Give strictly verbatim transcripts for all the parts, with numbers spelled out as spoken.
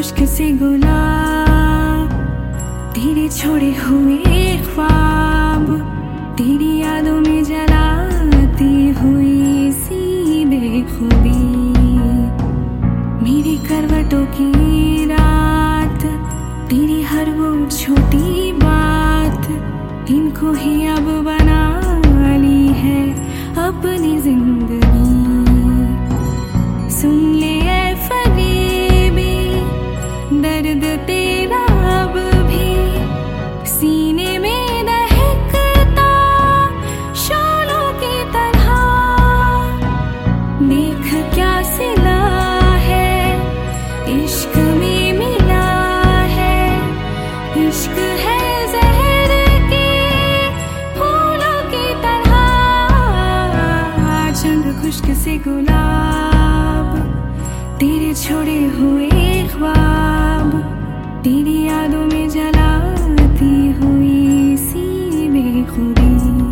खुश्क से गुलाब, तेरे छोड़े हुए ख्वाब, तेरी यादों में जलाती हुई सी बेखुदी। मेरी करवटों की रात, तेरी हर वो छोटी बात, इनको ही अब बना ली है अपनी जिंदगी। सुन ले ऐ फरीबी, दर्द तेरा अब भी सीने में दहकता शोलों की तरह। देख क्या सिला है इश्क में मिला है, इश्क है जहर के फूलों की तरह। चंद खुश्क से गुलाब, तेरे छोड़े हुए ख्वाब, तेरी यादों में जलाती हुई सी बेखुदी।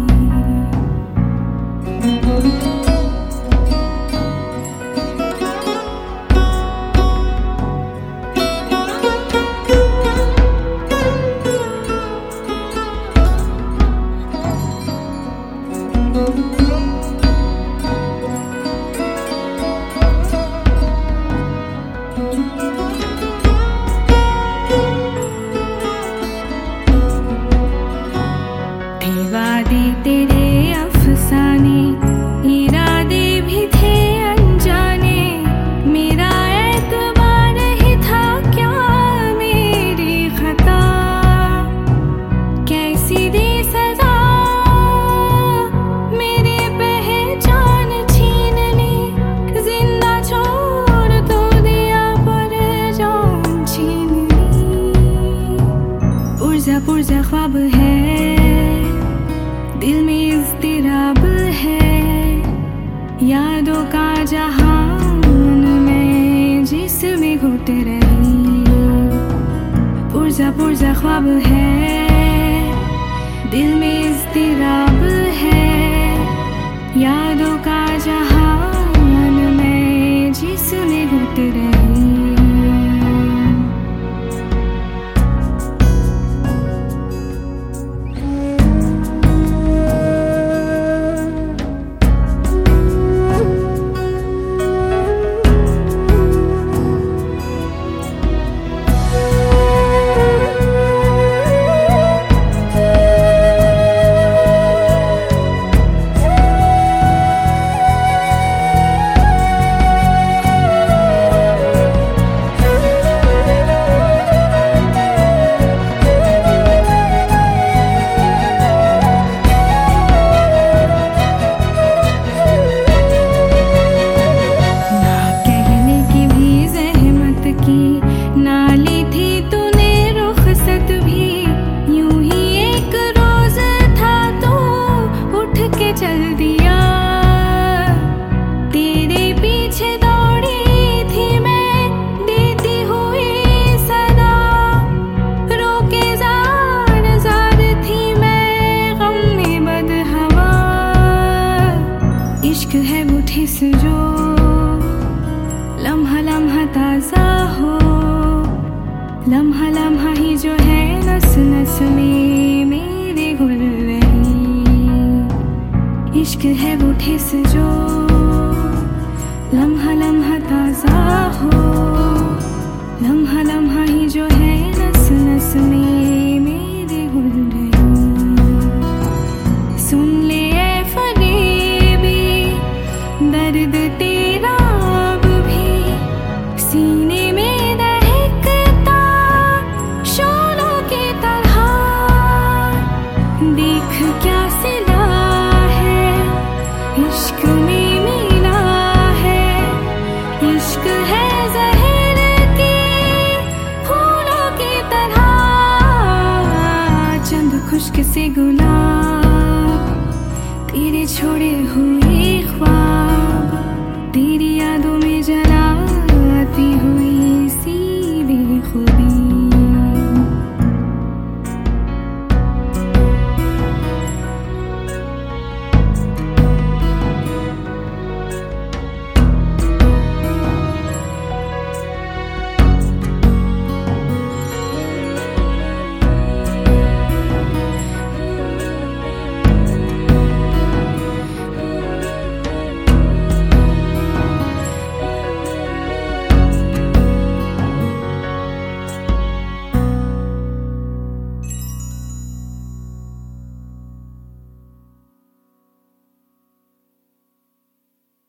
वादे तेरे अफसाने, इरादे भी थे अनजाने। मेरा एतबार ही था क्या मेरी खता, कैसी दी सजा मेरी पहचान छीन ली। जिंदा छोड़ तो दिया पर जान छीन ली। पुरजा पुरजा ख्वाब है, दिल में इज़्तिराब है, यादों का जहान में जिसमें घुट रही। पुरजा पुरजा ख्वाब है, दिल में इज़्तिराब है, यादों का जहान में जिसमें घुट रही। चल दिया तेरे पीछे दौड़ी थी मैं, देती हुई सदा रोके जार जार थी मैं गम में बदहवा। इश्क है वो ठिस जो लम्हा लम्हा ताजा हो, लम्हा लम्हा ही जो है नस नस में मेरे घुल रही। इश्क है वो ठिस जो लम्हा लम्हा ताजा हो, लम्हा लम्हा ही जो है नस नस में मेरे घुल रही। सुन ले ऐ फरीबी, दर्द तेरा अब भी सीने में दहकता शोलों की तरह। देख क्या सिला इश्क में मिला है, इश्क है जहर के फूलों की तरह। चंद खुश्क से गुलाब,